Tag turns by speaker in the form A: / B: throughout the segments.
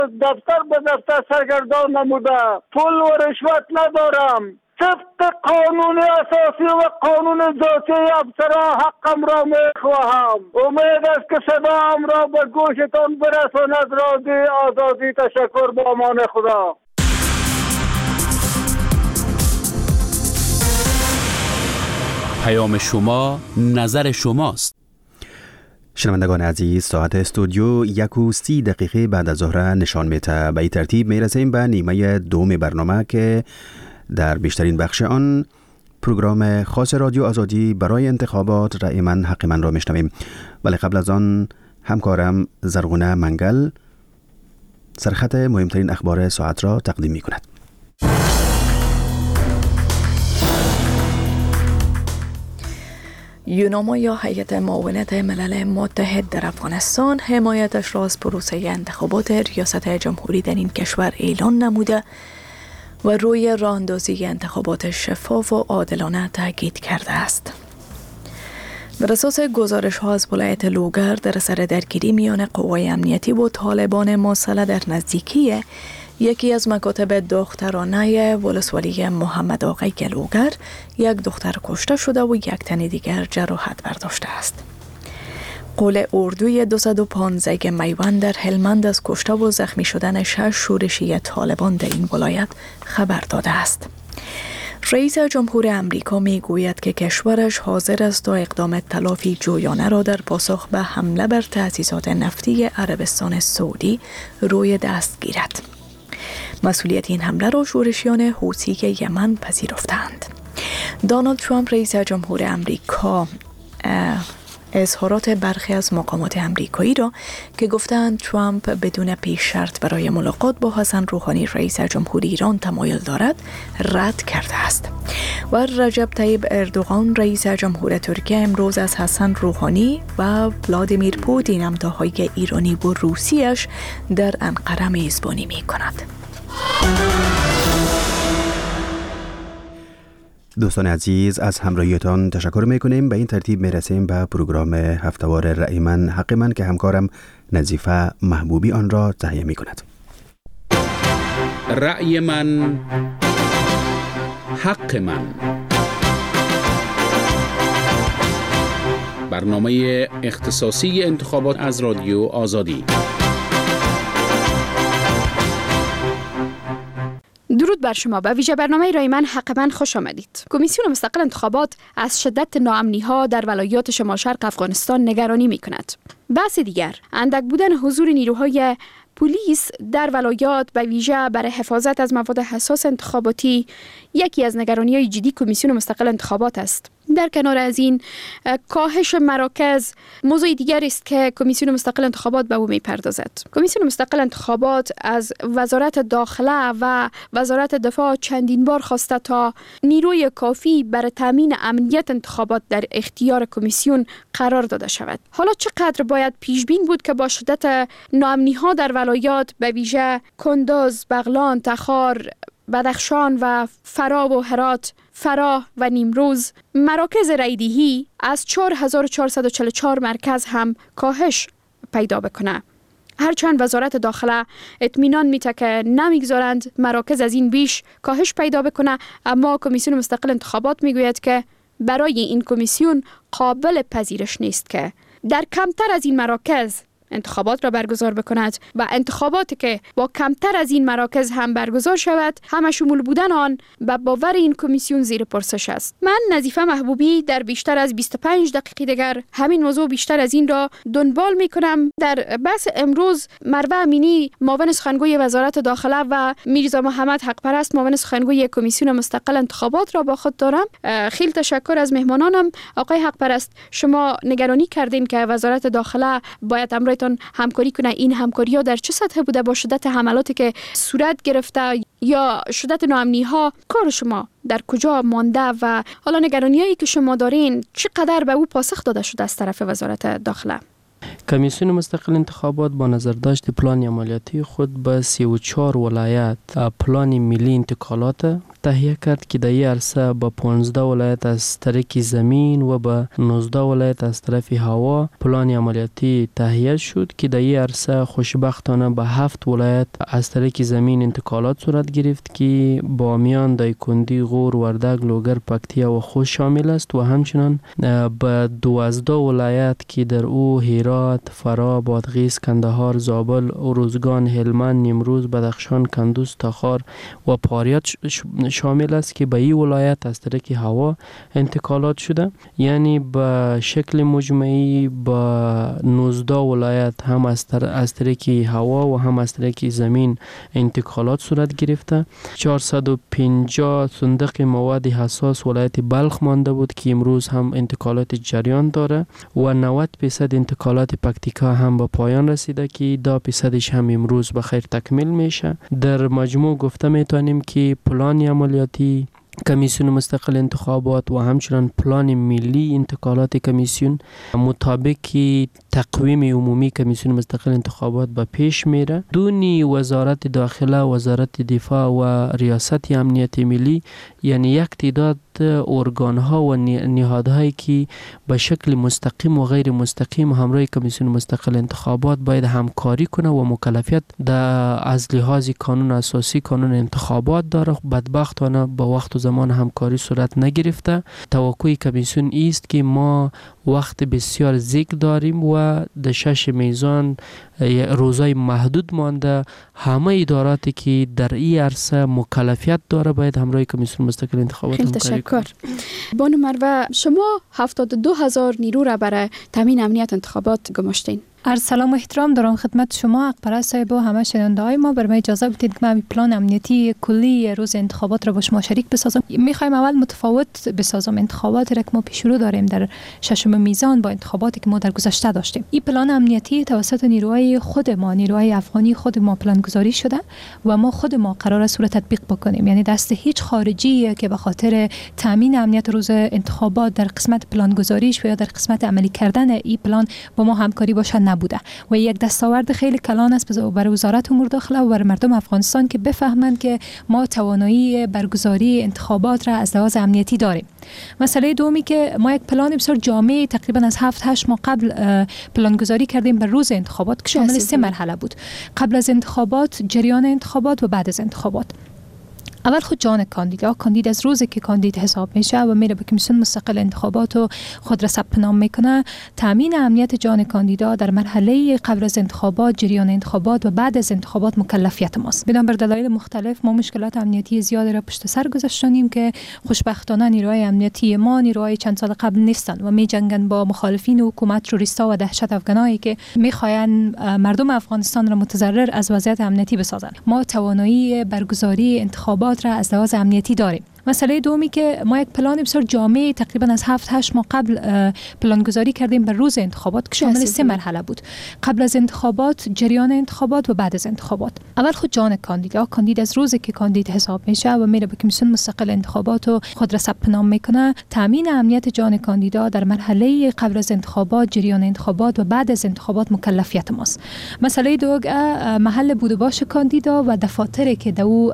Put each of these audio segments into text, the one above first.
A: دفتر به دفتر سرگردان نموده، پول و رشوت ندارم. طبق قانون اساسی و قانون ذاتی افسران حقم را میخواهم. امید است که صدام را به گوشتان برساند. راضی آزادی. تشکر. با امان خدا.
B: پیام شما نظر شماست.
C: شنوندگان عزیز، ساعت استودیو 1:30 بعد از ظهر نشان میده. به این ترتیب میرسیم به نیمه دوم برنامه که در بیشترین بخش آن پروگرام خاص رادیو آزادی برای انتخابات رأی من حق من را میشنویم. ولی قبل از آن همکارم زرغونه منگل سرخط مهمترین اخبار ساعت را تقدیم می کند.
D: یوناما یا هیئت معاونت ملل متحد در افغانستان حمایتش را از پروسه انتخابات ریاست جمهوری در این کشور اعلان نموده و روی راه اندازی انتخابات شفاف و عادلانه تاکید کرده است. بر اساس گزارش ها از ولایت لوگر در اثر درگیری میان قوای امنیتی و طالبان مسلح در نزدیکی یکی از مکاتب دخترانه ولسوالی محمد آقای لوگر یک دختر کشته شده و یک تن دیگر جراحت برداشته است. قول اردوی 215 میوند در هلمند از کشته و زخمی شدن 6 شورشی طالبان در این ولایت خبر داده است. رئیس جمهور امریکا می گوید که کشورش حاضر است تا اقدام تلافی جویانه را در پاسخ به حمله بر تأسیسات نفتی عربستان سعودی روی دست گیرد. مسئولیت این حمله را شورشیان حوثی یمن پذیرفتند. دونالد ترامپ رئیس جمهور امریکا اظهارات برخی از مقامات امریکایی را که گفتند ترامپ بدون پیش شرط برای ملاقات با حسن روحانی رئیس جمهور ایران تمایل دارد رد کرده است. و رجب طیب اردوغان رئیس جمهور ترکیه امروز از حسن روحانی و ولادیمیر پوتین همتاهای ایرانی و روسیش در انقره میزبانی می کند.
C: دوستان عزیز، از همراهیتان تشکر میکنیم. به این ترتیب میرسیم به پروگرام هفتهوار رأی من حق من که همکارم نظیفه محبوبی آن را تهیه میکند.
B: رأی من حق من، برنامه اختصاصی انتخابات از رادیو آزادی.
E: درود بر شما. به ویژه برنامه رای من حق من خوش آمدید. کمیسیون مستقل انتخابات از شدت ناامنی‌ها در ولایات شمال شرق افغانستان نگرانی می‌کند. بحث دیگر، اندک بودن حضور نیروهای پلیس در ولایات به ویژه برای حفاظت از مواد حساس انتخاباتی یکی از نگرانی‌های جدی کمیسیون مستقل انتخابات است. در کنار از این کاهش مراکز موضوع دیگری است که کمیسیون مستقل انتخابات به او می‌پردازد. کمیسیون مستقل انتخابات از وزارت داخله و وزارت دفاع چندین بار خواسته تا نیروی کافی برای تامین امنیت انتخابات در اختیار کمیسیون قرار داده شود. حالا چقدر باید پیش بین بود که با شدت ناامنی‌ها در ولایات به ویژه کندز، بغلان، تخار، بدخشان و فرا و هرات، فراه و نیمروز مراکز رایدهی از 4444 مرکز هم کاهش پیدا بکنه. هرچند وزارت داخله اطمینان میده که نمیگذارند مراکز از این بیش کاهش پیدا بکنه، اما کمیسیون مستقل انتخابات میگوید که برای این کمیسیون قابل پذیرش نیست که در کمتر از این مراکز انتخابات را برگزار بکند و انتخاباتی که با کمتر از این مراکز هم برگزار شود همه شمول بودن آن به باور این کمیسیون زیر پرسش است. من نظیفه محبوبی در بیشتر از 25 دقیقه دیگر همین موضوع بیشتر از این را دنبال می کنم. در بحث امروز مروه امینی معاون سخنگوی وزارت داخله و میرزا محمد حقپرست معاون سخنگوی کمیسیون مستقل انتخابات را با خود دارم. خیلی تشکر از مهمانانم. آقای حقپرست، شما نگرانی کردین که وزارت داخله باید امروز همکاری کنه. این همکاری ها در چه سطح بوده با شدت حملاتی که صورت گرفته یا شدت ناامنی ها؟ کار شما در کجا مانده و حالا نگرانی هایی که شما دارین چقدر به او پاسخ داده شده از طرف وزارت داخله؟
F: کمیسیون مستقل انتخابات با نظر داشت پلان عملیاتی خود به 34 ولایت پلان ملی انتقالات تهیه کرد که در این عرصه با 15 ولایت از طریق زمین و با 19 ولایت از طرف هوا پلان عملیاتی تهیه شد که در این عرصه خوشبختانه به 7 ولایت از طریق زمین انتقالات صورت گرفت که بامیان، دایکندی، غور، وردگ، لوگر، پکتیا و خوست شامل است و همچنان به 12 ولایت که در او هرات، فرا، بادغیس، کندهار، زابل، روزگان، هلمند، نیمروز، بدخشان، کندوز، تخار و پاریات شامل است که به این ولایت از طریق هوا انتقالات شده. یعنی به شکل مجموعی با 19 ولایت هم از طریق هوا و هم از طریق زمین انتقالات صورت گرفته. 450 صندوق مواد حساس ولایت بلخ مانده بود که امروز هم انتقالات جریان داره و 90% انتقالات پکتیکا هم به پایان رسیده که 10% هم امروز به خیر تکمیل میشه. در مجموع گفته میتونیم که پلان عملیاتی کمیسیون مستقل انتخابات و همچنان پلان ملی انتقالات کمیسیون مطابق تقویم عمومی کمیسیون مستقل انتخابات به پیش میره. دونی وزارت داخله، وزارت دفاع و ریاست امنیت ملی، یعنی یک تعداد ارگان ها و نهادهایی که به شکل مستقیم و غیر مستقیم همراه کمیسیون مستقل انتخابات باید همکاری کنه و مکلفیت از لحاظ قانون اساسی قانون انتخابات داره. بدبختانه با وقت و زمان همکاری صورت نگرفته. توقع کمیسیون است که ما وقت بسیار زیگ داریم و در 6 میزان روزای محدود مانده. همه اداراتی که در این عرصه مکلفیت داره باید همراه کمیسیون مستقل انتخابات همکاری کنه.
E: بانو مروه، شما 72,000 نیرو را برای تامین امنیت انتخابات گماشتین.
G: عرض سلام و احترام دارم خدمت شما اقبره صاحب و همه شنونده های ما. برای اجازه بدید که من پلان امنیتی کلی روز انتخابات را با شما شریک بسازم. میخوایم اول متفاوت بسازم انتخابات را که ما پیش رو داریم در 6 میزان با انتخاباتی که ما در گذشته داشتیم. این پلان امنیتی توسط نیروهای خود ما، نیروهای افغانی خود ما پلان گذاری شده و ما خود ما قرار است تطبیق بکنیم. یعنی دست هیچ خارجی که به خاطر تامین امنیت روز انتخابات در قسمت پلان گذاریش و یا در قسمت عملی کردن این پلان با ما همکاری باشه نبوده و یک دستاورد خیلی کلان است برای وزارت امور داخله و برای مردم افغانستان که بفهمند که ما توانایی برگزاری انتخابات را از لحاظ امنیتی داریم. مسئله دومی که ما یک پلان بسیار جامع تقریبا از 7-8 ماه قبل پلان گذاری کردیم بر روز انتخابات که شامل 3 مرحله بود: قبل از انتخابات، جریان انتخابات و بعد از انتخابات. اول خود جان کاندید از روزی که کاندید حساب میشه و میره به کمیسیون مستقل انتخابات و خود را ثبت نام میکنه، تامین امنیت جان کاندیدا در مرحله قبل از انتخابات، جریان انتخابات و بعد از انتخابات مکلفیت ماست. بدان بر دلایل مختلف ما مشکلات امنیتی زیادی را پشت سر گذاشتیم که خوشبختانه نیروهای امنیتی ما نیروهای چند سال قبل نیستن و میجنگن با مخالفین حکومت، تروریستا و دهشت افغانایی که میخواین مردم افغانستان را متضرر از وضعیت امنیتی بسازن. ما توانایی برگزاری انتخابات را از لحاظ امنیتی داریم. مسئله دومی که ما یک پلان بسیار جامع تقریبا از 7-8 ماه قبل پلان گذاری کردیم بر روز انتخابات که شامل 3 مرحله بود: قبل از انتخابات، جریان انتخابات و بعد از انتخابات. اول خود جان کاندید از روزی که کاندید حساب میشه و میره به کمیسیون مستقل انتخابات و خود را ثبت نام میکنه، تامین امنیت جان کاندیدا در مرحله قبل از انتخابات، جریان انتخابات و بعد از انتخابات مکلفیت ماست. مسئله دوم محل بود و باش کاندیدا و دفاتری که دو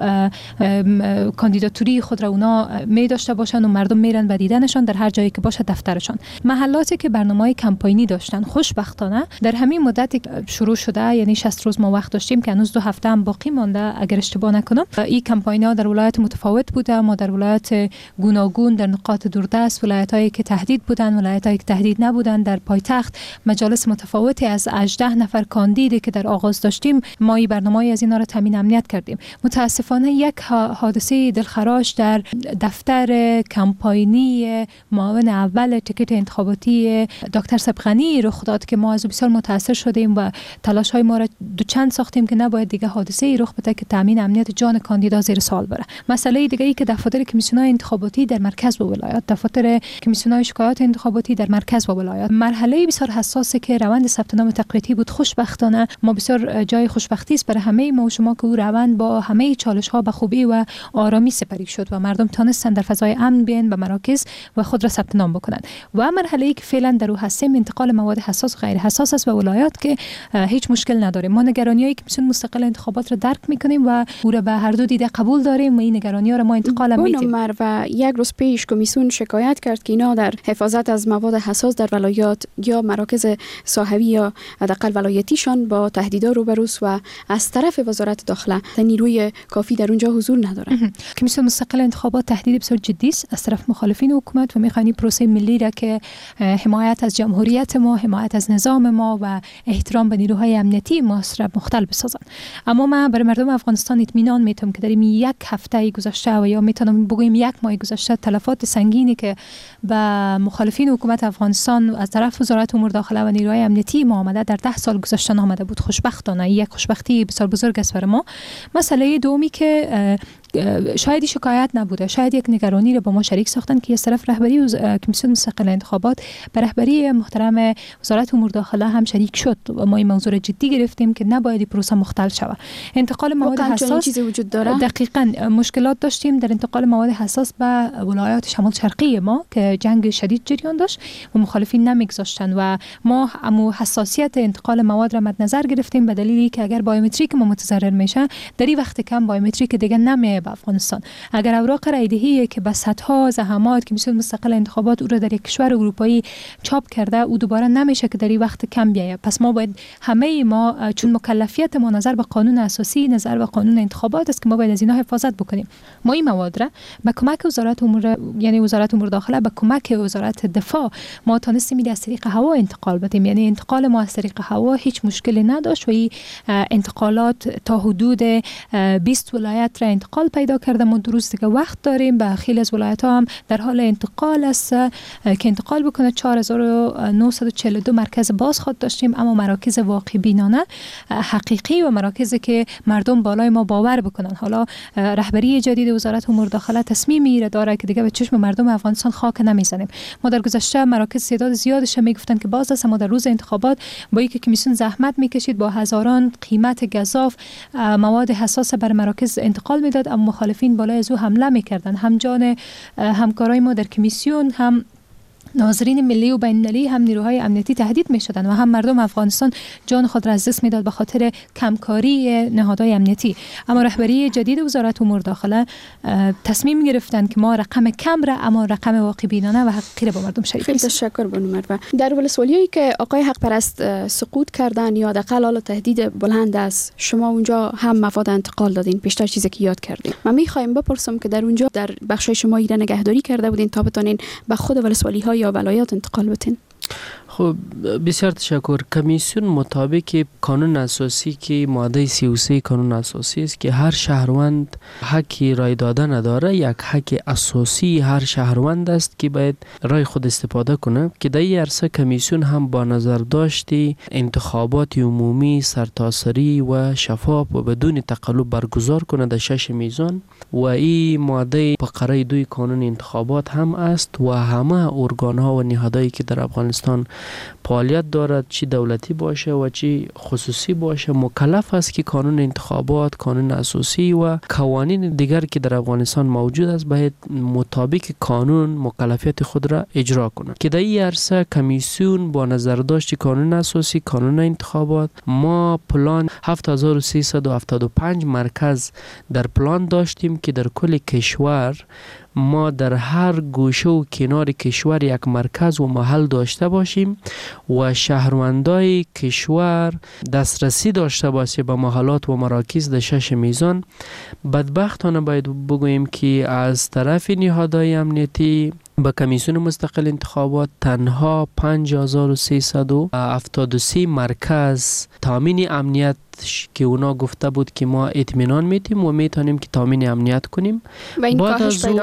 G: کاندیداتوری خود را اونا می داشته باشن و مردم میرن و دیدنشان در هر جایی که باشه دفترشان. محلاتی که برنامه‌های کمپاینی داشتن خوشبختانه در همین مدت شروع شده، یعنی 60 روز ما وقت داشتیم که هنوز 2 هفته هم باقی مانده اگر اشتباه نکنم. این کمپاین‌ها در ولایت متفاوت بوده. ما در ولایت گوناگون، در نقاط دوردست، ولایت‌هایی که تهدید بودن، ولایت‌هایی که تهدید نبودن، در پایتخت مجالس متفاوتی از 18 نفر کاندیدی که در آغاز داشتیم ما این برنامه‌ای از اینا را تامین امنیت کردیم. متاسفانه یک حادثه دلخراش در دفتر کمپاینی معاون اول تیکت انتخاباتی دکتر سبغنی رخ داد که ما از بسیار متاثر شدیم و تلاش های ما را دوچند ساختیم که نباید دیگه حادثه ای رخ بده که تامین امنیت جان کاندیدا زیر سوال بره. مسئله دیگه ای که دفاتر کمیسیون های انتخاباتی در مرکز و ولایات، دفاتر کمیسیون های شکایات انتخاباتی در مرکز و ولایات مرحله بسیار حساسه که روند ثبت نام تقریبی بود. خوشبختانه ما بسیار جای خوشبختی است برای همه ما و شما که او روند با همه چالش ها به خوبی و آرامی سپری شد و مردم تانستن در فضای امن بیان به مراکز و خود را ثبت نام بکنند. و مرحله‌ای که فعلا در او هستیم انتقال مواد حساس و غیر حساس است و ولایات که هیچ مشکل نداریم. ما نگرانی‌های کمیسیون مستقل انتخابات را درک می‌کنیم و او را به هر دو دیده قبول داریم و این نگرانی‌ها را ما انتقال می‌دیم.
E: و یک روز پیش کمیسیون شکایت کرد که اینا در حفاظت از مواد حساس در ولایات یا مراکز ساحوی یا حداقل ولایتیشان با تهدیدات روبروست و از طرف وزارت داخله نیروی کافی در اونجا حضور نداره.
G: کمیسیون مستقل انتخابات تهدید بسیار جدی است از طرف مخالفین حکومت و می‌خواهند پروسه ملی را که حمایت از جمهوریت ما، حمایت از نظام ما و احترام به نیروهای امنیتی ما را مختل بسازند. اما من برای مردم افغانستان اطمینان میتونم که در این یک هفته گذشته و یا میتونم بگویم یک ماه گذشته تلفات سنگینی که به مخالفین حکومت افغانستان از طرف وزارت امور داخله و نیروهای امنیتی ما آمده در 10 سال گذشته آمده بود. خوشبختانه یک خوشبختی بسیار بزرگ است برای ما. مسئله دومی که شاید شکایت نبوده، شاید یک نگرانی را با ما شریک ساختن که از طرف رهبری کمیسیون مستقل انتخابات به رهبری محترم وزارت امور داخله هم شریک شد و ما این موضوع جدی گرفتیم که نباید پروسه مختل شود. انتقال مواد حساس چیزی وجود داره. دقیقاً مشکلات داشتیم در انتقال مواد حساس به ولایات شمال شرقی ما که جنگ شدید جریان داشت و مخالفین نمیگذاشتن و ما هم حساسیت انتقال مواد را مد نظر گرفتیم به دلیلی که اگر بایومتریک ما متضرر میشه در این وقت کم بایومتریک دیگه نمی به افغانستان. اگر اوراق رایدهی که به صدها زحمات کمیسیون مستقل انتخابات او را در یک کشور اروپایی چاپ کرده او دوباره نمیشه که در این وقت کم بیاید. پس ما باید همه ما چون مکلفیت ما نظر به قانون اساسی، نظر به قانون انتخابات است که ما باید از اینها حفاظت بکنیم. ما این مواد را با کمک وزارت امور یعنی وزارت امور داخله با کمک وزارت دفاع ما تونستیم از طریق هوا انتقال بدیم. یعنی انتقال ما از طریق هوا هیچ مشکلی نداشت و این انتقالات تا حدود 20 ولایت را انتقال پیدا کرده. ما 2 روز دیگه وقت داریم. به خیلی از ولایت ها هم در حال انتقال است که انتقال بکنه. 4942 مرکز باز خود داشتیم اما مراکز واقع بینانه حقیقی و مراکزی که مردم بالای ما باور بکنن. حالا رهبری جدید وزارت امور داخله تصمیمی را داره که دیگه به چشم مردم افغانستان خاک نمیزنیم. ما در گذشته مراکز تعداد زیادش میگفتن که باز است اما در روز انتخابات با اینکه کمیسیون زحمت میکشید با هزاران قیمت گزاف مواد حساس بر مراکز انتقال میداد اما مخالفین بالای از او حمله میکردن. هم جان همکارای ما در کمیسیون هم ناظرین ملی و بین‌المللی هم نیروهای امنیتی تهدید می‌شدند و هم مردم افغانستان جان خود را از دست می‌داد به خاطر کمکاری نهادهای امنیتی. اما رهبری جدید وزارت امور داخله تصمیم گرفتند که ما رقم کم را اما رقم واقع بینانه و حقیقی را با مردم شریک کنیم.
E: خیلی تشکر بانو مروه. در ولسوالیایی که آقای حق پرست سقوط کردن یا حداقل حالا تهدید بلند است، شما اونجا هم مواد انتقال دادین، بیشتر چیزی که یاد کردین. من می‌خوایم بپرسم که در اونجا در بخشای شما ایران نگهداری کرده بودین تا بتونین به خود ولسوالی‌ها یا ولایات انتقال بدین؟
F: خب بسیار تشکر. کمیسیون مطابق قانون اساسی که ماده 33 قانون اساسی است که هر شهروند حق رای دادن نداره، یک حق اساسی هر شهروند است که باید رای خود استفاده کنه که در این عرصه کمیسیون هم با نظر داشتی انتخابات عمومی سرتاسری و شفاف و بدون تقلب برگزار کنه در 6 میزان و این ماده فقره 2 قانون انتخابات هم است و همه ارگان ها و نهادهایی که در افغانستان فعالیت دارد چی دولتی باشه و چی خصوصی باشه مکلف است که قانون انتخابات، قانون اساسی و قوانین دیگر که در افغانستان موجود است باید مطابق قانون مکلفیت خود را اجرا کنند که در این عرصه کمیسیون با نظر داشت قانون اساسی، قانون انتخابات ما پلان 7375 مرکز در پلان داشتیم که در کل کشور ما در هر گوشه و کنار کشور یک مرکز و محل داشته باشیم و شهروندای کشور دسترسی داشته باشه به محلات و مراکز در 6 میزان. بدبختانه باید بگوییم که از طرف نهادهای امنیتی به کمیسیون مستقل انتخابات تنها 5373 مرکز تامین امنیت که اونا گفته بود که ما اطمینان میتیم و میتونیم که تامین امنیت کنیم.
E: بعد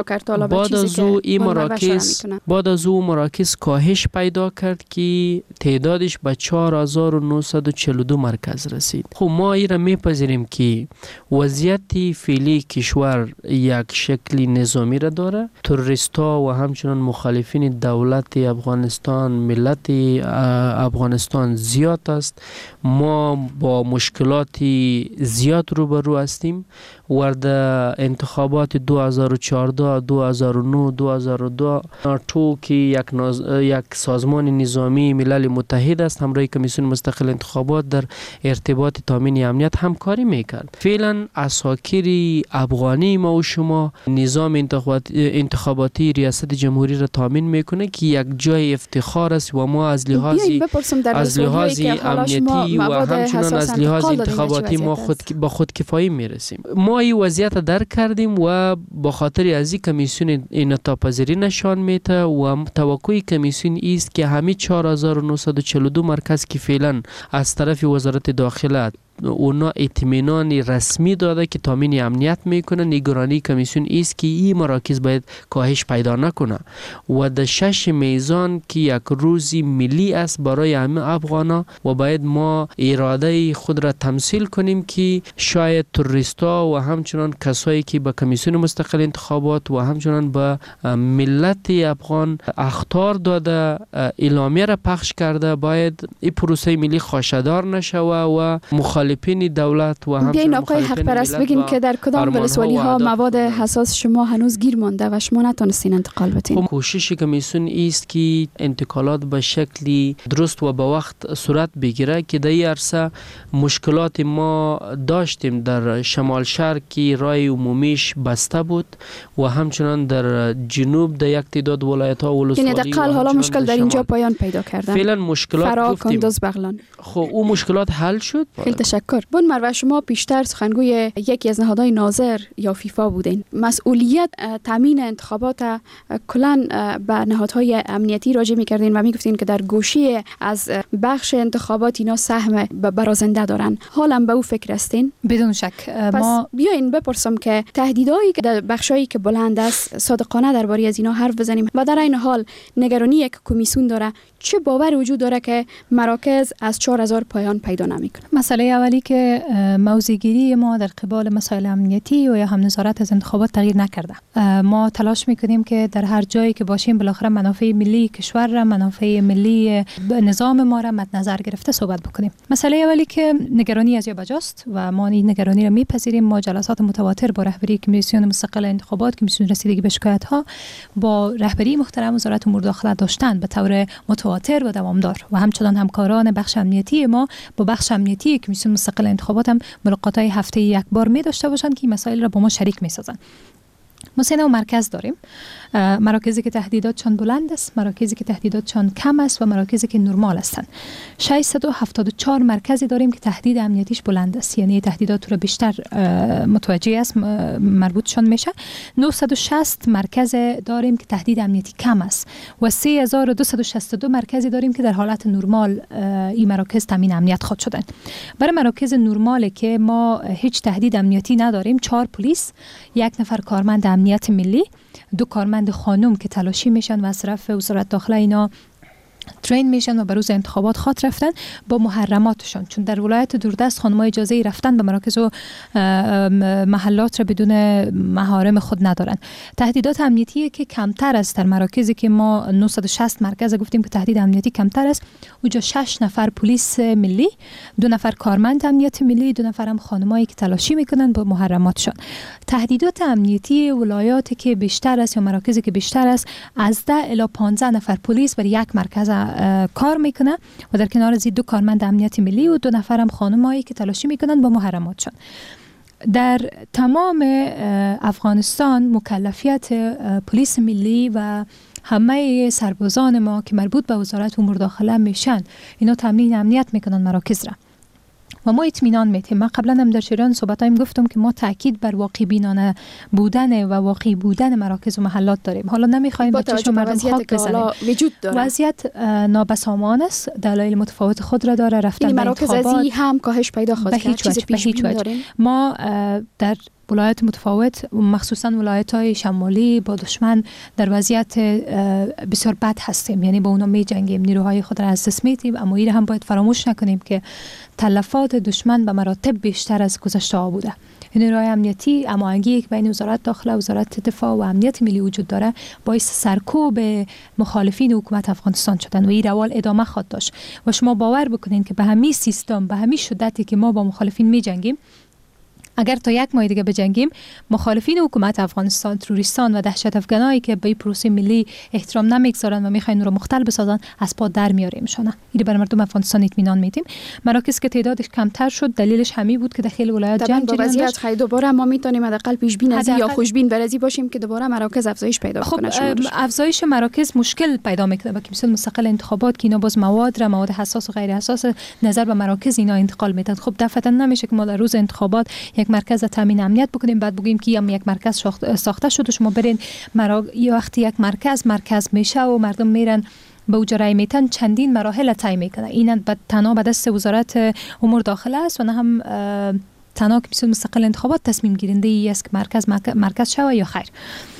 F: از او مراکز کاهش پیدا کرد که تعدادش به 4942 مرکز رسید. خب ما این را میپذیریم که وضعیت فعلی کشور یک شکلی نظامی را داره. تروریستا و همچنان مخالفین دولت افغانستان، ملت افغانستان زیاد است. ما با مشکل مشکلاتی زیاد روبرو هستیم و در انتخابات 2014 2009 2002 ناتو که یک سازمان نظامی ملل متحد است همراه کمیسیون مستقل انتخابات در ارتباط تامین امنیت همکاری میکرد. فعلا اساکیر افغانی ما و شما نظام انتخاباتی ریاست جمهوری را تامین میکنه که یک جای افتخار است و ما از لحاظ امنیتی و همچنان از لحاظ انتخاباتی ما با خود کفایی میرسیم. ما این وضعیت درک کردیم و با خاطر از این کمیسیون انعطاف‌پذیری نشان میده و توقع کمیسیون است که همه 4942 مرکز که فعلا از طرف وزارت داخله اونا اطمینان رسمی داده که تامین امنیت میکنه. نگرانی کمیسیون است که این مراکز باید کاهش پیدا نکنه و در 6 میزان که یک روزی ملی است برای همه افغانا و باید ما اراده خود را تمثیل کنیم که شاید توریستا و همچنان کسایی که به کمیسیون مستقل انتخابات و همچنان به ملت افغان اخطار داده اعلامیه را پخش کرده باید این پروسه ملی خاشدار نشوه و مخالفین دولت و
E: بیاین آقای حق پرست بگیم که در کدام ولسوالی ها مواد حساس شما هنوز گیر مانده و شما نتونستین انتقال بتین؟
F: کوشش کمیسیون است که انتقالات به شکلی درست و به وقت صورت بگیره که در این عرصه مشکلات ما داشتیم در شمال شرق که راه عمومیش بسته بود و همچنان در جنوب در یک تعداد ولایت ها ولسوالی
E: یعنی دقیقاً حالا مشکل در اینجا پایان پیدا کرده.
F: فعلا مشکلات گفتیم
E: کندوز بغلان.
F: خب اون مشکلات حل شد.
E: خیلی تشکر. بون مروه شما پیشتر سخنگوی یکی از نهادهای ناظر یا فیفا بودین. مسئولیت تامین انتخابات کلاً به نهادهای امنیتی راجع می‌کردین و میگفتین که در گوشی از بخش انتخابات اینا سهم برازنده دارن. حالا به او فکر هستین؟
G: بدون شک.
E: ما بیاین بپرسم که تهدیدایی که در بخشایی که بلند است صادقانه درباره از اینا حرف بزنیم و در این حال نگرانی یک کمیسیون داره چه باور وجود داره که مراکز از 4000 پایان پیدا نمیکنه؟
G: مسئله اولی که موضع‌گیری ما در قبال مسائل امنیتی و یا هم نظارت از انتخابات تغییر نکرده. ما تلاش میکنیم که در هر جایی که باشیم بالاخره منافع ملی کشور را، منافع ملی نظام ما را مد نظر گرفته صحبت بکنیم. مسئله اولی که نگرانی از یا بجاست و ما این نگرانی را میپذیریم. ما جلسات متواتر با رهبری کمیسیون مستقل انتخابات، کمیسیون رسیدگی به شکایت ها با رهبری محترم وزارت امور داخله داشتن به طور متواتر و دوامدار و همچنان همکاران بخش امنیتی ما با بخش امنیتی کمیسیون مستقل انتخابات هم ملاقات‌های هفته‌ای یک بار می داشته باشند که این مسائل را با ما شریک می‌سازند. ما 3 مرکز داریم. مراکزی که تهدیداتشان بلند است، مراکزی که تهدیداتشان کم است و مراکزی که نرمال هستند. 674 مرکزی داریم که تهدید امنیتیش بلند است، یعنی تهدیدات رو بیشتر متوجه است، مربوطشان میشه. 960 مرکز داریم که تهدید امنیتی کم است و 3262 مرکزی داریم که در حالت نرمال این مراکز تامین امنیت خود شدن. برای مراکز نرمال که ما هیچ تهدید امنیتی نداریم، 4 پلیس، 1 نفر کارمند امنیت ملی، 2 کارمند خانم که تلاشی میشن و از طرف وزارت داخله اینا ترین میشن و به روز انتخابات خاط رفتن با محرماتشون، چون در ولایت دوردست خانم‌ها اجازه رفتن به مراکز و محلات را بدون محارم خود ندارن. تهدیدات امنیتی که کمتر است در مراکزی که ما 960 مرکز گفتیم که تهدید امنیتی کمتر است، اونجا 6 نفر پلیس ملی، 2 نفر کارمند امنیت ملی، 2 نفر هم خانمایی که تلاشی میکنن با محرماتشون. تهدیدات امنیتی ولایاتی که بیشتر است یا مراکزی که بیشتر است از 10 الی 15 نفر پلیس بر یک مرکز کار میکنه و در کنار از 2 کارمند امنیت ملی و 2 نفر هم خانمایی که تلاشی میکنن با محرماتشون. در تمام افغانستان مکلفیت پلیس ملی و همه سربازان ما که مربوط به وزارت امور داخله میشن، اینا تامین امنیت میکنن مراکز را و ما اطمینان میتیم. من قبلا هم در شریان صحبتایم گفتم که ما تاکید بر واقع بینانه بودن و واقعی بودن مراکز و محلات داریم. حالا نمیخوایم با توجه به وضعیت که حالا
E: وجود داره،
G: وضعیت نابسامان است، دلایل متفاوت خود را داره. رفتن به
E: مراکز ازی هم کاهش پیدا خواهد کرد.
G: به هیچ وجه. ما در ولایات متفاوت مخصوصا ولایت‌های شمالی با دشمن در وضعیت بسیار بد هستیم، یعنی با اونا می جنگیم، نیروهای خود را از دست میدیم. اما این هم باید فراموش نکنیم که تلفات دشمن به مراتب بیشتر از گذشته ها بوده. نیروهای امنیتی هماهنگی که بین وزارت داخله، وزارت دفاع و امنیت ملی وجود داره باعث سرکوب مخالفین حکومت افغانستان شدن و این روال ادامه خواهد داشت. و شما باور بکنین که به همین سیستم، به همین شدتی که ما با مخالفین می جنگیم، اگر تا یک ماه دیگه بجنگیم، مخالفین حکومت افغانستان، تروریستان و دهشت افغانایی که به پروسه ملی احترام نمیگذارن و میخواین رو مختل بسازن، از پا در میاریمشون. این برای مردم افغانستان اطمینان میدیم. مراکز که تعدادش کمتر شد، دلیلش همین بود که داخل ولایت جنگ جریان داشت.
E: خیلی دوباره ما میتونیم حداقل پیش بین از یا خوشبین برازی باشیم که دوباره مراکز افزایش پیدا کنه.
G: افزایش مراکز مشکل پیدا میکنه با کمیسیون مستقل انتخابات که اینا باز مواد حساس و غیر حساس نظر به مراکز اینا انتقال میدن. خب دفعتا نمیشه که ما در روز انتخابات یک مرکز تامین امنیت بکنیم بعد بگیم که یک مرکز ساخته شده، شما برین یه وقتی یک مرکز میشه و مردم میرن به اوجا رای میتن، چندین مراحل طی میکنه. این تنها به دست وزارت امور داخله است و نه هم تنها کمیسیون مستقل انتخابات تصمیم گیرنده ای است که مرکز شوه یا خیر.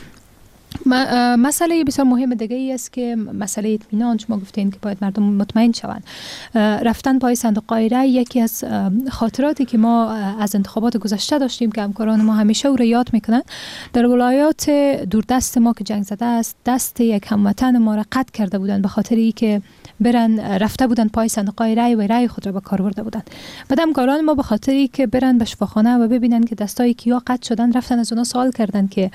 G: مسئله بسیار مهم دیگه ای است که مسئله اطمینان. شما گفتین که باید مردم مطمئن شوند. رفتن پای صندوق رای یکی از خاطراتی که ما از انتخابات گذشته داشتیم که همکاران ما همیشه او را یاد میکنن. در ولایات دوردست ما که جنگ زده است، دست یک هموطن ما را قطع کرده بودند به خاطر اینکه برن رفته بودن پای صندوق رای و رای خود را به کار برده بودند. بعد همکاران ما به خاطر اینکه برن به شفاخانه و ببینن که دستای کیا قطع شدن، رفتن از اونا سوال کردن که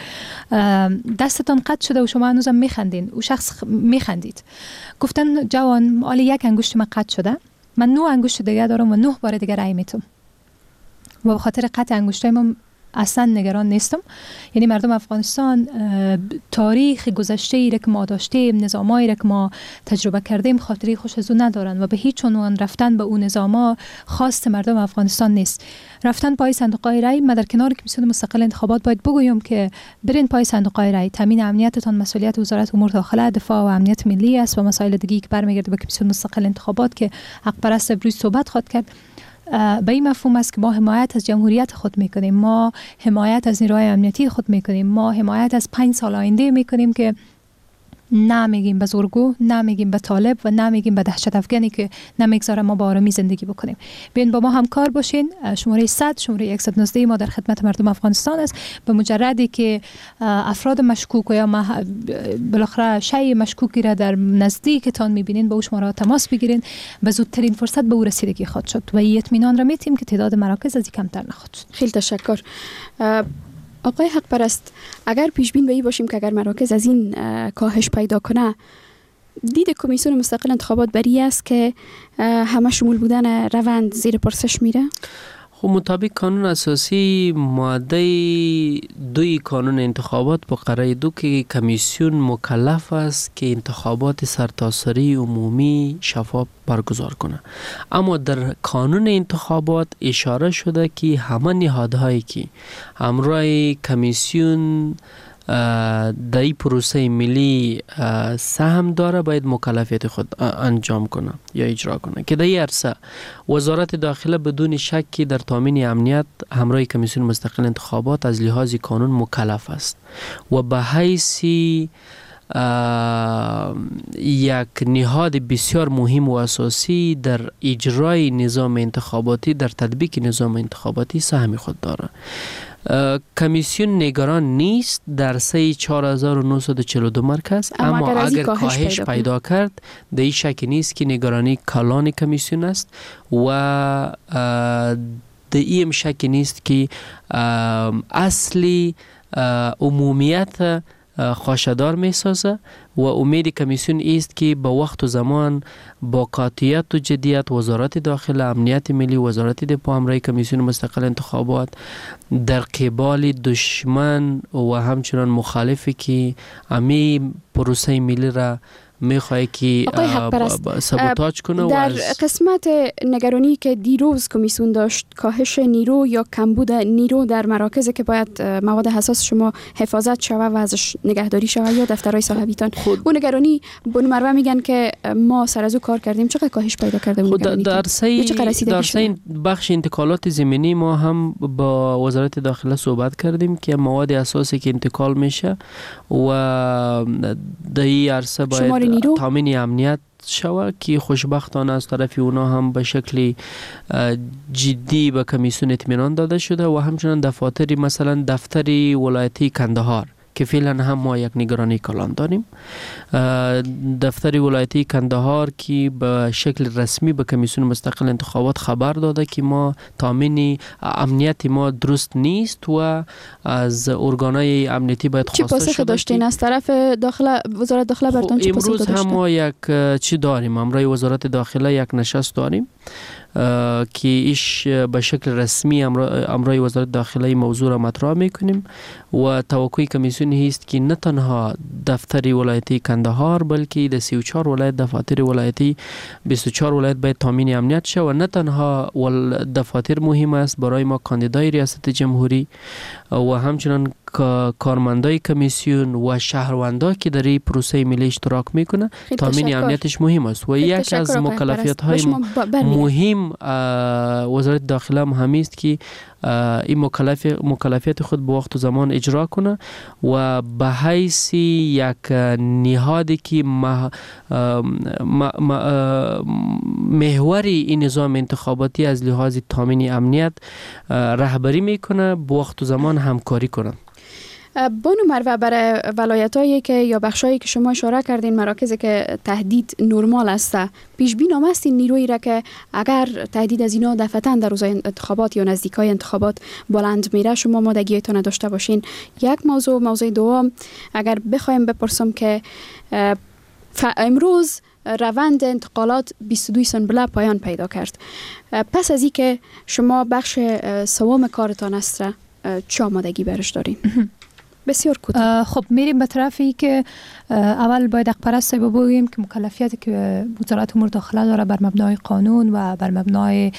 G: دستتان قطع شده و شما هنوزم میخندین. او شخص میخندید. گفتن جوان، مال یک انگشت من قطع شده، من 9 انگشت دیگه دارم و 9 بار دیگه رای میتونم و به خاطر قطع انگشتای من اصلا نگران نیستم. یعنی مردم افغانستان تاریخ گذشته ای که ما داشتیم، نظامایی که ما تجربه کردیم، خاطری خوش از اون ندارن و به هیچ عنوان رفتن به اون نظاما خواست مردم افغانستان نیست. رفتن پای صندوق رای، ما در کنار کمیسیون مستقل انتخابات باید بگویم که برین پای صندوق رای. تامین امنیتتان مسئولیت وزارت امور داخله، دفاع و امنیت ملی است و مسائل دیگه که برمیگرده به کمیسیون مستقل انتخابات که حق پرست امروز صحبت خواهد کرد. به این مفهوم است که ما حمایت از جمهوریت خود میکنیم، ما حمایت از نیروهای امنیتی خود میکنیم، ما حمایت از 5 سال آینده میکنیم که نمیگیم به زورگو، نمیگیم به طالب و نمیگیم به دهشت افغانی که نمیگذاره ما با آرامی زندگی بکنیم. بیاین با ما همکار باشین. شماره 100 شماره 119 ما در خدمت مردم افغانستان است. به مجردی که افراد مشکوک یا بالاخره شیء مشکوکی را در نزدیکتان میبینین، با او شماره تماس بگیرین. به زودترین فرصت به او رسیدگی خواهد شد و این اطمینان را میتیم که تعداد مراکز از کمتر نخواهد شد.
E: خیلی تشکر. آقای حق پرست، اگر پیش بین بایی باشیم که اگر مراکز از این کاهش پیدا کنه، دید کمیسیون مستقل انتخابات بری است که همه شمول بودن روند زیر پرسش میره؟
F: خب مطابق قانون اساسی ماده 2 قانون انتخابات با قرار 2 که کمیسیون مکلف است که انتخابات سرتاسری عمومی شفاف برگزار کنه. اما در قانون انتخابات اشاره شده که همه نهادهایی که همراه کمیسیون در این پروسه ملی سهم داره باید مکلفیت خود انجام کنه یا اجرا کنه که در این عرصه وزارت داخله بدون شکی در تامین امنیت همراه کمیسیون مستقل انتخابات از لحاظ قانون مکلف است و به حیث یک نهاد بسیار مهم و اساسی در اجرای نظام انتخاباتی، در تطبیق نظام انتخاباتی سهم خود داره. کمیسیون نگران نیست در 3942 مرکز، اما اگر کاهش پیدا کرد در این شک نیست که نگرانی کلان کمیسیون است و در این شک نیست که اصلی عمومیت خواشدار می سازه و امید کمیسیون است که با وقت و زمان با قاطعیت و جدیت وزارت داخله، امنیت ملی، وزارت دفاع همراه کمیسیون مستقل انتخابات در قبال دشمن و همچنان مخالفی که امی پروسه ملی را میخواه که سابوتاژ کنه.
E: در قسمت نگرانی که دیروز کمیسیون داشت، کاهش نیرو یا کمبود نیرو در مراکزی که باید مواد حساس شما حفاظت شوه و ازش نگهداری شوه یا دفترهای صاحبیتان، اون نگرانی بنو مروه میگن که ما سر از او کار کردیم، چقدر کاهش پیدا کرده اون نگرانی؟
F: در سه بخش انتقالات زمینی ما هم با وزارت داخله صحبت کردیم که مواد اساسی که انتقال میشه و در این عرصه باید تامین امنیت شوه که خوشبختانه از طرف اونا هم به شکل جدی به کمیسیون اطمینان داده شده و همچنان دفاتری، مثلا دفتر ولایتی کندهار که فعلا هم ما یک نگرانی کلان داریم، دفتر ولایتی کندهار که به شکل رسمی به کمیسیون مستقل انتخابات خبر داده که ما تامین امنیت ما درست نیست و از ارگانهای امنیتی باید خواسته شده.
E: چی پاسخ داشتین از طرف داخله، وزارت داخله براتون چی پاسخ داشته؟
F: امروز هم ما یک چی داریم، امروز وزارت داخله یک نشست داریم که ایش به شکل رسمی امروز وزارت داخله موضوع را مطرح میکنیم و توقع کمیسیون هست که نه تنها دفتر ولایتی کندهار بلکه در 34 ولایت دفاتر ولایتی 24 ولایت باید تامین امنیت شه و نه تنها دفاتر مهم است برای ما کاندیدای ریاست جمهوری و همچنان کارمندای کمیسیون و شهروندان که در این پروسه ملی اشتراک میکنه، تامین امنیتش مهم است و یک از مکلفیت های مهم وزارت داخله هم است که این مکلفیت خود به وقت و زمان اجرا کنه و به حیث یک نهادی که محوری این نظام انتخاباتی از لحاظ تامین امنیت رهبری میکنه، به وقت و زمان همکاری کنه.
E: بانو مروه، برای ولایتایی که یا بخشایی که شما اشاره کردین مراکزی که تهدید نرمال است، پیش بین است این نیرویی را که اگر تهدید از اینا دفعتاً در روزهای انتخابات یا نزدیکای انتخابات بلند میره شما مادگیتون داشته باشین؟ یک موضوع دوم، اگر بخوایم بپرسم که امروز روند انتقالات 22 سنبله پایان پیدا کرد، پس از این که شما بخش سوم کارتان است را چه آمادگی برش دارین؟ بسیار کوتاه.
G: خب میریم به طرفی که اول باید اقپرست بگوییم که مکلفیتی که وزارت امور داخله داره بر مبنای قانون و بر مبنای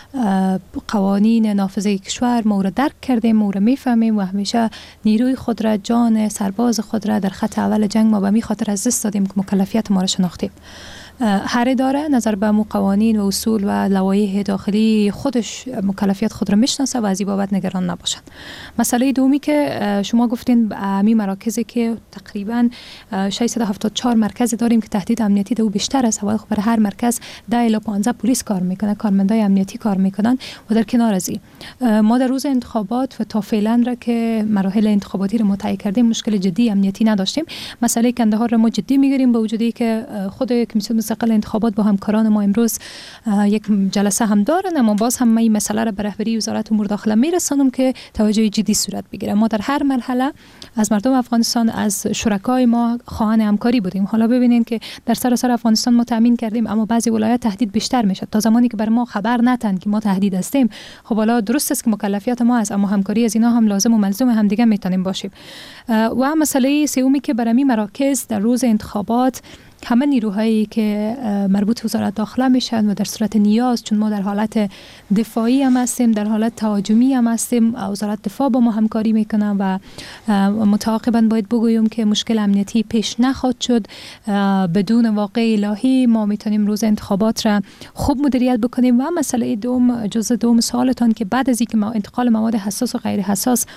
G: قوانین نافذه کشور ما را درک کردیم، ما را میفهمیم و همیشه نیروی خود را، جان سرباز خود را در خط اول جنگ ما به می خاطر از دست دادیم که مکلفیت ما را شناختیم. هر اداره نظر به قوانین و اصول و لوایح داخلی خودش مکلفیت خود را میشناسه و از این بابت نگران نباشند. مسئله دومی که شما گفتین امی مراکزی که تقریبا 674 مرکز داریم که تهدید امنیتی دو بیشتر است، ولی خب برای هر مرکز 10 الی 15 پلیس کار میکنه، کارمندای امنیتی کار میکنن و در کنار از این ما در روز انتخابات و تا فعلا را که مراحل انتخاباتی رو مطالعه کردیم مشکل جدی امنیتی نداشتیم. مسئله کندهار را ما جدی میگیریم با وجودی که خود کمیسیون مستقل انتخابات با همکاران ما امروز یک جلسه هم دارن، اما باز هم این مسئله را به رهبری وزارت امور داخله میرسانم که توجه جدی صورت بگیره. ما در هر مرحله از مردم افغانستان، از شرکای ما خواهان همکاری بودیم. حالا ببینین که در سراسر افغانستان ما تامین کردیم، اما بعضی ولایات تهدید بیشتر میشه. تا زمانی که بر ما خبر نتن که ما تهدید هستیم، خب حالا درست است که مکلفیت ما است، اما همکاری از اینا هم لازم و ملزوم هم دیگه میتونیم باشیم. و مسئله سومی که برای مراکز در روز انتخابات همه نیروهایی که مربوط وزارت داخله میشن و در صورت نیاز، چون ما در حالت دفاعی هم هستیم، در حالت تهاجمی هم هستیم، وزارت دفاع با ما همکاری میکنه و متعاقبا باید بگویم که مشکل امنیتی پیش نخواهد شد. بدون واقع الهی ما میتونیم روز انتخابات را خوب مدیریت بکنیم. و مسئله دوم، جزء دوم سوالتان که بعد از اینکه انتقال مواد حساس و غیر حساس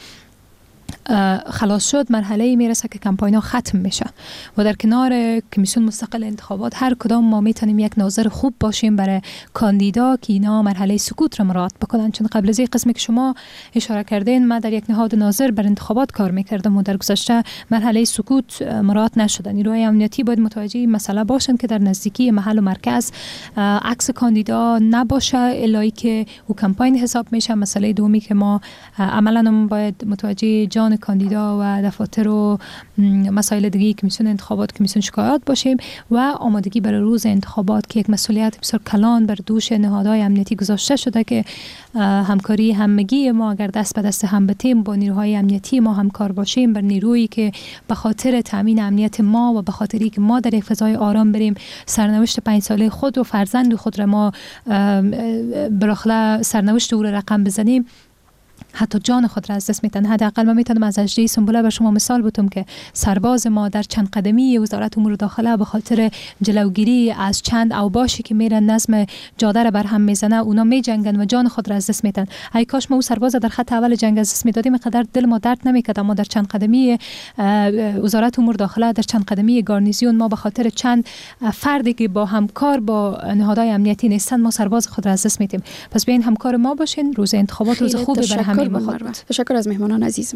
G: خلاص شد، مرحله میرسه که کمپاین ها ختم میشه و در کنار کمیسیون مستقل انتخابات هر کدام ما میتونیم یک ناظر خوب باشیم برای کاندیدا که اینا مرحله سکوت را مراعات بکنن. چون قبل از این قسمی که شما اشاره کردین، من در یک نهاد ناظر بر انتخابات کار میکردم و در گذشته مرحله سکوت مراعات نشدن. نیروهای امنیتی باید متوجه این مسئله باشن که در نزدیکی محل و مرکز عکس کاندیدا نباشه الایی که او کمپاین حساب میشه. مسئله دومی که ما عملاً باید متوجه جان کاندیدا و دفاتر و مسائل دیگه کمیسیون انتخابات، کمیسیون شکایات باشیم و آمادگی برای روز انتخابات که یک مسئولیت بسیار کلان بر دوش نهادهای امنیتی گذاشته شده که همکاری همگی ما اگر دست به دست هم بتیم با نیروهای امنیتی ما همکار باشیم بر نیرویی که به خاطر تامین امنیت ما و به خاطری که ما در یک فضای آرام بریم سرنوشت 5 ساله خود و فرزند خود را ما براخلا سرنوشت او را رقم بزنیم، حتی جان خود را از دست میتن. حداقل من میتونم از اجری سنبله به شما مثال بتم که سرباز ما در چند قدمی وزارت امور داخله به خاطر جلوگیری از چند اوباشی که میرن نظم جاده را برهم میزنه اونا میجنگن و جان خود را از دست میتن. ای کاش ما او سرباز در خط اول جنگ از دست میدادیم، اینقدر دل ما درد نمیکرد. اما در چند قدمی وزارت امور داخله، در چند قدمی گارنیزیون ما به خاطر چند فردی که با همکار با نهادهای امنیتی نیستن ما سرباز خود را از دست میدیم. پس بیاین همکار ما باشین. روز انتخابات روز خوبی برای همه ما خواهد بود.
E: تشکر از مهمانان عزیزم.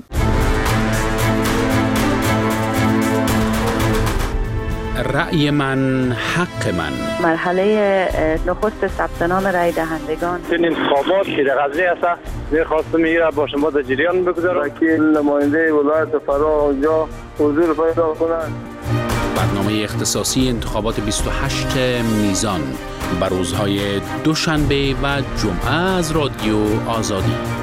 B: رأی من حق من.
H: مرحله نخست ثبت نام رای دهندگان
A: این انتخابات که در قضیه است می‌خواستم میره با شما در جریان بگذارم که نماینده ولایت فرا اونجا حضور پیدا کنند.
B: برنامه اختصاصی انتخابات 28 میزان بر روزهای دوشنبه و جمعه از رادیو آزادی.